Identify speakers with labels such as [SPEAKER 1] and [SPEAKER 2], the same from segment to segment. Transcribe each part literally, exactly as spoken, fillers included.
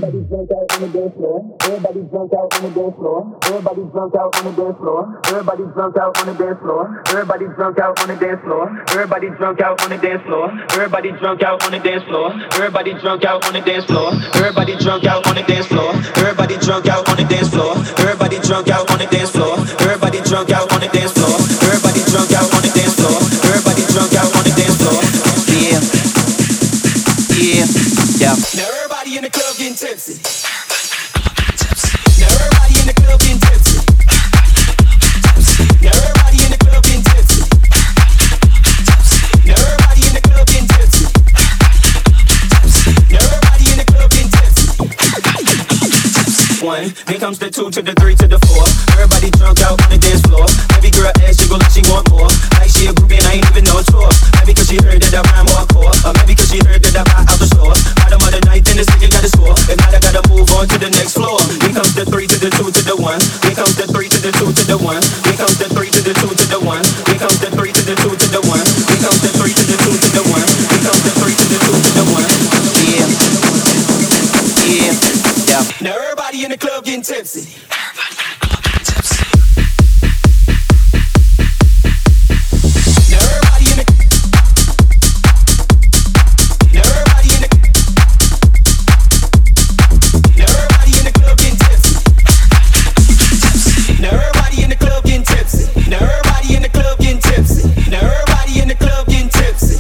[SPEAKER 1] Everybody's drunk out on the dance floor. Everybody's drunk out on the dance floor. Everybody's drunk out on the dance floor. Everybody's drunk out on the dance floor. Everybody's drunk out on the dance floor. Everybody's drunk out on the dance floor. Everybody's drunk out on the dance floor. Everybody's drunk out on the dance floor. Everybody drunk out on the dance floor. Everybody drunk out on the dance floor. Everybody drunk out on the dance floor. Everybody drunk out on the dance floor. Everybody drunk out on the dance floor. Everybody drunk out on the dance floor. Yeah. Yeah. Yeah. Now everybody in the club getting tipsy. Now everybody in the club getting tipsy. Now everybody in the club getting tipsy. Now everybody in the club getting tipsy. Now everybody in the club getting tipsy. One, then comes the two to the three to the four. Everybody drunk out on the dance floor. Every girl ass jiggle like she want more. Like she a groupie and I ain't even know tour. Maybe cause she heard that I rhyme hardcore, or maybe cause she heard that I buy out the store. Bottom of the night, then this nigga got a score. And now I gotta move on to the next floor. Here comes the three to the two to the one. Here comes the three to the two to the one. Here comes the three to the two to the one. Here comes the three to the two to the one. Here comes the three to the two to the one. Here comes the three to the two to the one. Yeah. Yeah. Yeah. Now everybody in the club getting tipsy. Everybody in the club getting tipsy. Now everybody in the Now everybody in the Now everybody in the club getting tipsy. Now everybody in the club getting tipsy. Now everybody in the club getting tipsy. Now everybody in the club getting tipsy.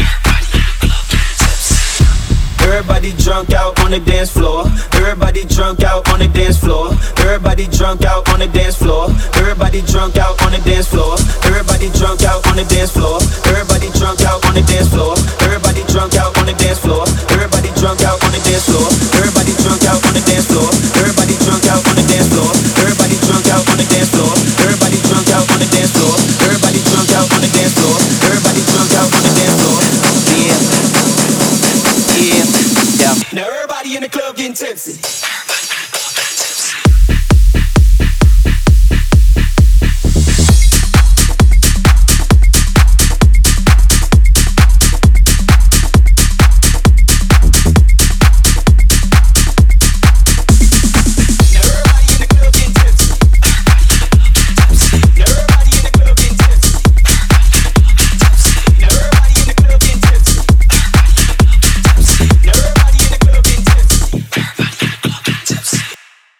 [SPEAKER 1] Everybody drunk out on the dance floor. Everybody drunk out on the dance floor. Everybody drunk out on the dance floor. Everybody drunk out on the dance floor. Everybody drunk out on the dance floor. Everybody drunk out on the dance floor. Everybody drunk out on the dance floor. Everybody drunk out on the dance floor. Everybody drunk out on the dance floor. Everybody drunk out on the dance floor. Everybody drunk out on the dance floor. Everybody drunk out on the dance floor. Everybody drunk out on the dance floor. Everybody drunk out on the dance floor. Yeah. Yeah. Yeah. Now everybody in the club getting tipsy.